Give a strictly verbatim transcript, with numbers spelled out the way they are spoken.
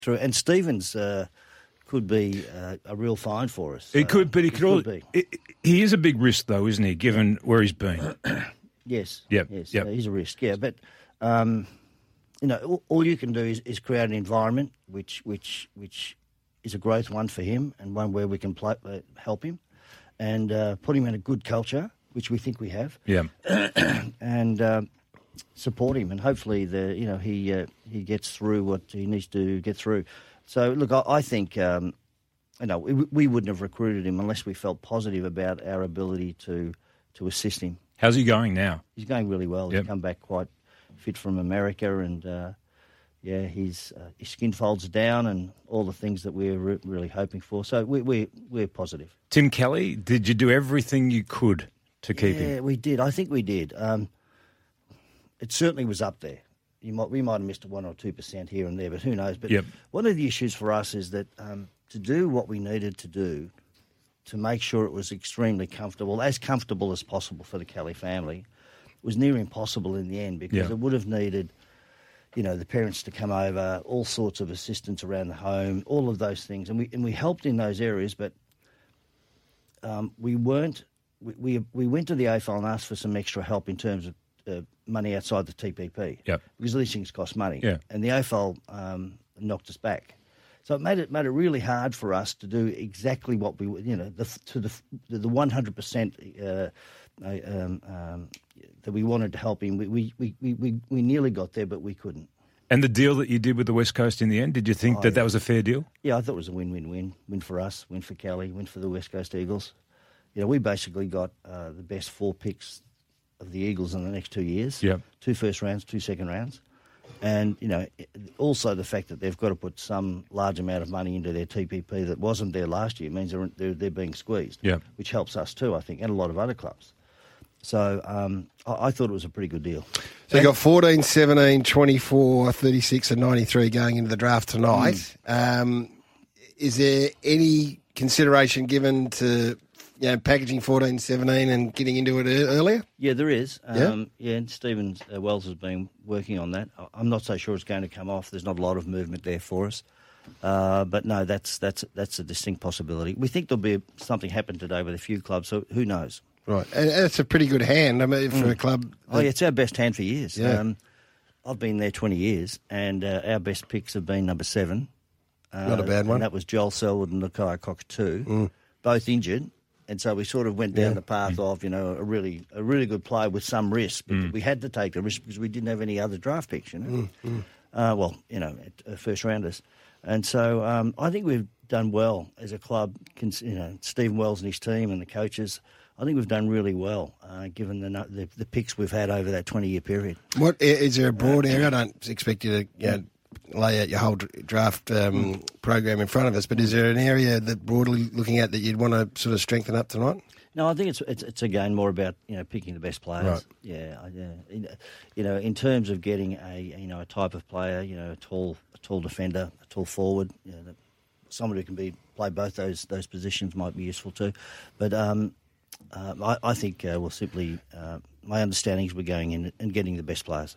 True, and Stevens uh, could be uh, a real find for us. It uh, could, but he it could. All, be. It, he is a big risk, though, isn't he? Given where he's been. Yes. Yep. Yes. Yep. Uh, he's a risk. Yeah, but um, you know, all, all you can do is, is create an environment which which which is a growth one for him and one where we can play, uh, help him and uh, put him in a good culture, which we think we have. Yeah. and uh, support him, and hopefully the you know he uh, he gets through what he needs to get through. So look, I, I think um, you know we, we wouldn't have recruited him unless we felt positive about our ability to to assist him. How's he going now? He's going really well. Yep. He's come back quite fit from America, and uh, yeah, his uh, his skin folds down, and all the things that we're re- really hoping for. So we we we're positive. Tim Kelly, did you do everything you could to keep yeah, him? Yeah, we did. I think we did. Um, it certainly was up there. You might we might have missed one or two percent here and there, but who knows? But Yep. one of the issues for us is that um, to do what we needed to do, to make sure it was extremely comfortable, as comfortable as possible for the Kelly family, was near impossible in the end because Yeah. it would have needed, you know, the parents to come over, all sorts of assistance around the home, all of those things, and we and we helped in those areas, but um, we weren't. We, we we went to the A F L and asked for some extra help in terms of uh, money outside the T P P, Yep. because these things cost money, Yeah. and the A F L um, knocked us back. So it made it made it really hard for us to do exactly what we, you know, the, to the the one hundred percent uh, um, um, that we wanted to help him. We, we we we we nearly got there, but we couldn't. And the deal that you did with the West Coast in the end, did you think Oh, that yeah. that was a fair deal? Yeah, I thought it was a win-win-win. Win for us, win for Kelly, win for the West Coast Eagles. You know, we basically got uh, the best four picks of the Eagles in the next two years. Yep. Two first rounds, two second rounds. And, you know, also the fact that they've got to put some large amount of money into their T P P that wasn't there last year means they're, they're, they're being squeezed, Yep. which helps us too, I think, and a lot of other clubs. So um, I, I thought it was a pretty good deal. So you got fourteen, seventeen, twenty-four, thirty-six and ninety-three going into the draft tonight. Mm. Um, is there any consideration given to, you know, packaging fourteen, seventeen and getting into it earlier? Yeah, there is. Yeah? Um, yeah, and Stephen uh, Wells has been working on that. I- I'm not so sure it's going to come off. There's not a lot of movement there for us. Uh, but no, that's that's that's a distinct possibility. We think there'll be something happen today with a few clubs, so who knows? Right, and that's a pretty good hand, I mean, for mm. a club. That... Oh, yeah, it's our best hand for years. Yeah. Um, I've been there twenty years, and uh, our best picks have been number seven. Uh, Not a bad one. And that was Joel Selwood and Nakai Cockatoo, mm. both injured. And so we sort of went down Yeah. the path of, you know, a really a really good play with some risk. But Mm. we had to take the risk because we didn't have any other draft picks, you know. Mm. Mm. Uh, well, you know, uh, first rounders. And so um, I think we've done well as a club. Cons- You know, Stephen Wells and his team and the coaches, I think we've done really well, uh, given the, no- the the picks we've had over that twenty-year period. What is there a broad area? I don't expect you to, you know, lay out your whole draft um, mm. program in front of us, but is there an area that broadly looking at that you'd want to sort of strengthen up tonight? No, I think it's it's, it's again more about, you know, picking the best players. Right. Yeah, I- yeah. In, you know, in terms of getting a you know a type of player, you know, a tall a tall defender, a tall forward, you know, that someone who can be play both those those positions might be useful too. But um, uh, I, I think uh, we'll simply. Uh, my understanding is we're going in and getting the best players.